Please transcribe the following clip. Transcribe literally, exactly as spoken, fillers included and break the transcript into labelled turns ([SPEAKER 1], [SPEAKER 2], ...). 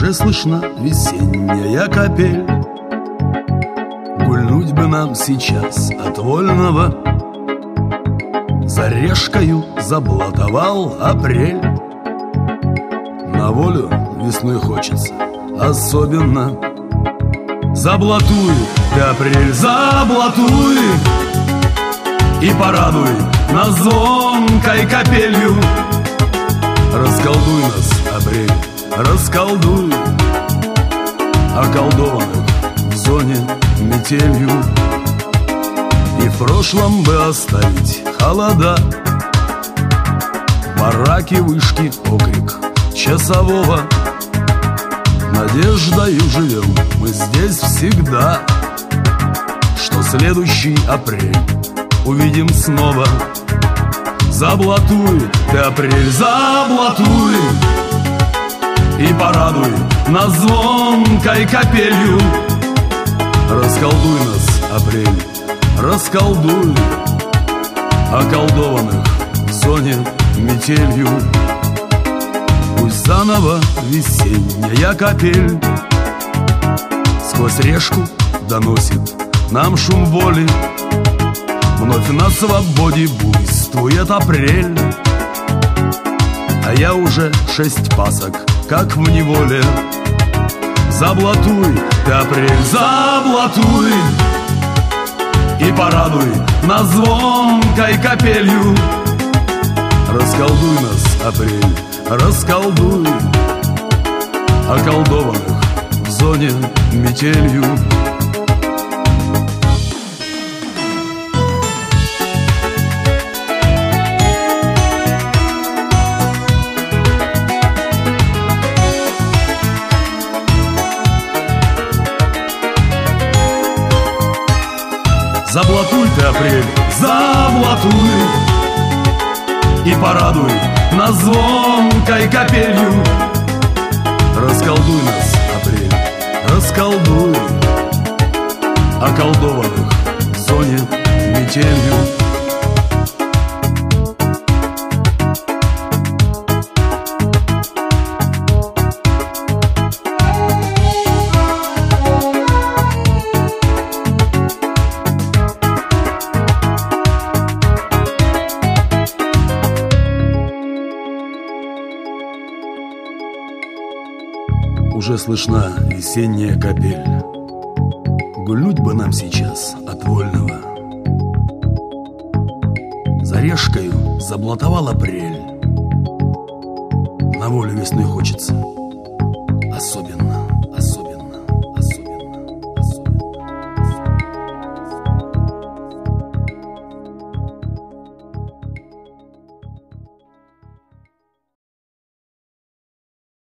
[SPEAKER 1] Уже слышна весенняя капель. Гульнуть бы нам сейчас от вольного. За решкою заблатовал апрель. На волю весной хочется особенно. Заблатуй ты, апрель, заблатуй, и порадуй нас звонкой капелью. Расколдуй нас, апрель, расколдуй околдованных в зоне метелью. И в прошлом бы оставить холода, бараки, вышки, окрик часового. Надеждою живем мы здесь всегда, что следующий апрель увидим снова. Заблатуй ты, апрель, заблатуй, и порадуй нас звонкой капелью. Расколдуй нас, апрель, расколдуй околдованных в зоне метелью. Пусть заново весенняя капель сквозь решку доносит нам шум воли. Вновь на свободе буйствует апрель, а я уже шесть пасок, как в неволе. Заблатуй ты, апрель, заблатуй, и порадуй нас звонкой капелью. Расколдуй нас, апрель, расколдуй околдованных в зоне метелью. Заблатуй ты, апрель, заблатуй, и порадуй нас звонкой капелью. Расколдуй нас, апрель, расколдуй околдованных в зоне метелью. Уже слышна весенняя капель. Гульнуть бы нам сейчас от вольного. За решкою заблатовал апрель. На волю весной хочется особенно.